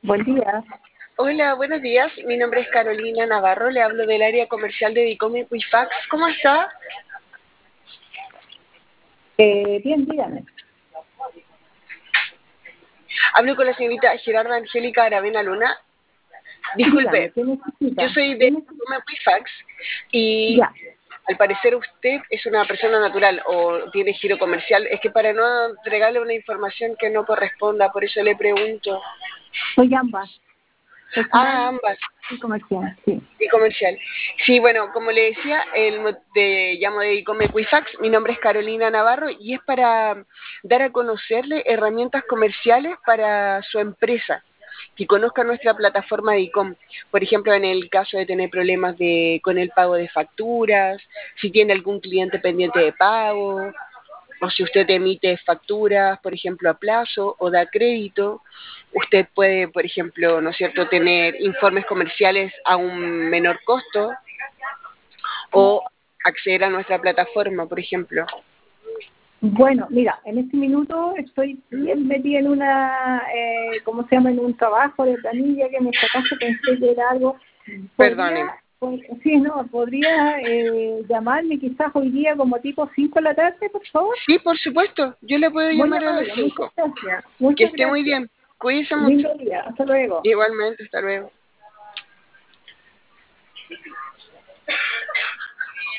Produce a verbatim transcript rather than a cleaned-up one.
Buen día. Hola, buenos días. Mi nombre es Carolina Navarro, le hablo del área comercial de Dicom Equifax. ¿Cómo está? Eh, bien, dígame. Hablo con la señorita Gerarda Angélica Aravena Luna. Dígame, Disculpe, ¿qué yo necesita? soy ¿Qué de necesita? Dicom Equifax y Ya. al parecer usted es una persona natural o tiene giro comercial. Es que para no entregarle una información que no corresponda, por eso le pregunto. Soy ambas, Ah, personal ambas. y comercial, sí. Y comercial. Sí, bueno, como le decía, el, te llamo de Icom Equifax, mi nombre es Carolina Navarro y es para dar a conocerle herramientas comerciales para su empresa, que conozca nuestra plataforma de Icom. Por ejemplo, en el caso de tener problemas de, con el pago de facturas, si tiene algún cliente pendiente de pago, o si usted emite facturas, por ejemplo, a plazo o da crédito, usted puede, por ejemplo, ¿no es cierto?, tener informes comerciales a un menor costo o acceder a nuestra plataforma, por ejemplo. Bueno, mira, en este minuto estoy ¿Mm? bien metida en una, eh, ¿cómo se llama? En un trabajo de planilla que me sacaste, pensé que era algo. Perdone. ¿Podría, pues, sí, no, podría eh, llamarme quizás hoy día como tipo cinco de la tarde, por favor? Sí, por supuesto, yo le puedo Muy llamar a las amable, muchas cinco. gracias. Que Muchas esté muy gracias. bien. Cuídese mucho. Lindo día. Hasta luego. Igualmente, hasta luego.